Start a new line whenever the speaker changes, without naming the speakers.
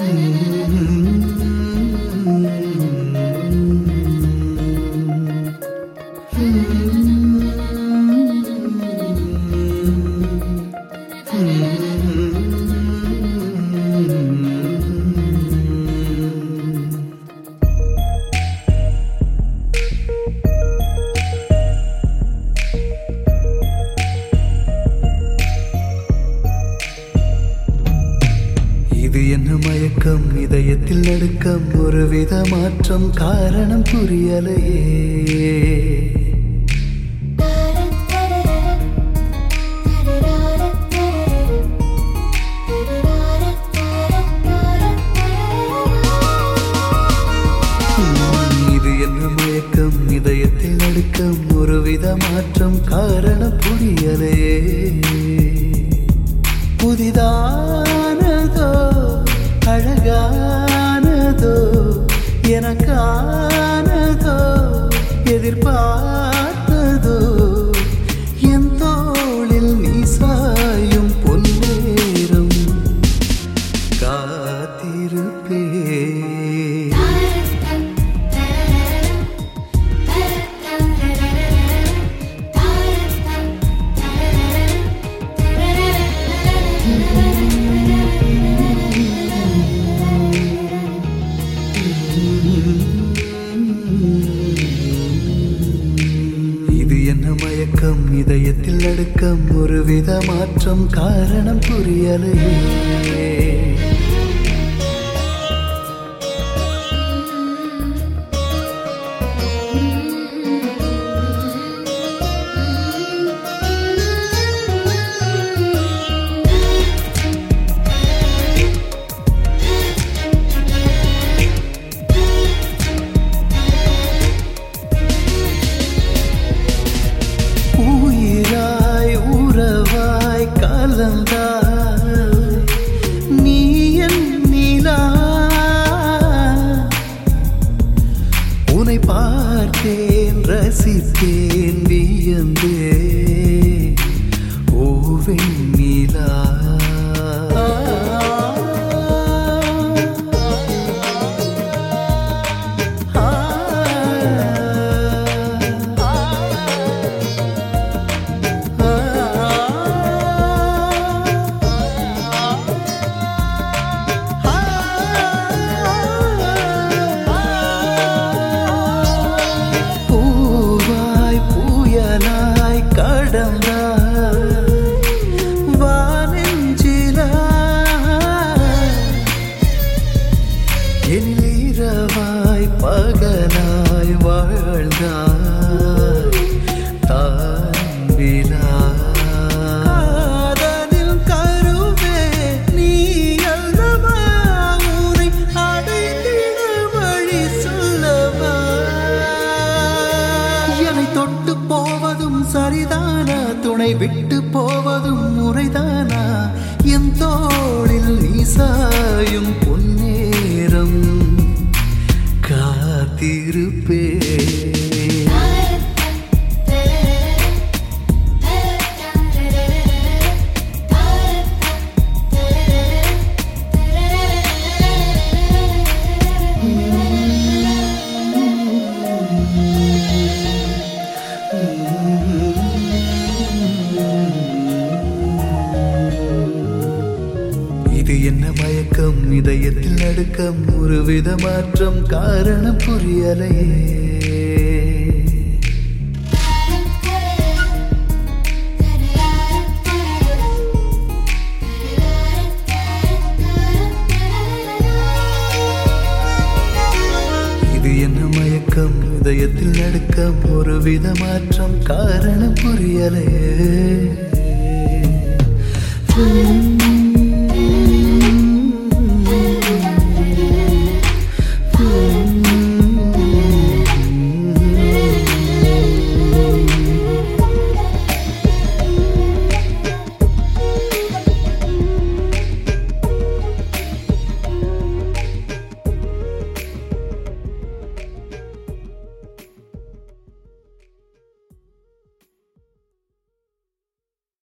இது என்ன மயக்கம், இதயத்தில் நடுக்கம், ஒருவித மாற்றம், காரணம் புரியலையே. இது என்ன மயக்கம், இதயத்தில் நடுக்கம், ஒருவித மாற்றம், காரணம் புரியலையே. புதிதானதோ அழகானதோ எனக்கானதோ எதிர்பார்த்ததோ என் தோளில் நீ சாயும் பொன்னேரம் காத்திருப்பே. இது என்ன மயக்கம், இதயத்தில் நடுக்கம், ஒருவித மாற்றம், காரணம் புரியலையே. நீ என் நீலா, உன்னை பார்த்தேன், ரசித்தேன், வியந்தே ஓவெண் நீலா. எனிலிரவாய் பகலாய் வாழ்ந்தாய் தான்பிலாதனில் கருவே நீ அல்லவா, உன்னை அடைந்திட வழி சொல்லவா. என்னை தொட்டு போவதும் சரிதானா, துணை விட்டு போவதும் முறைதானா, என் தோளில் நீ சாயும் பொன்னேரம் காத்திருப்பே. இது என்ன மயக்கம், இதயத்தில் நடுக்கம், ஒருவித மாற்றம், காரணம் புரியலையே. இது என்ன மயக்கம், இதயத்தில் நடுக்கம், ஒருவித மாற்றம், காரணம் புரியலையே.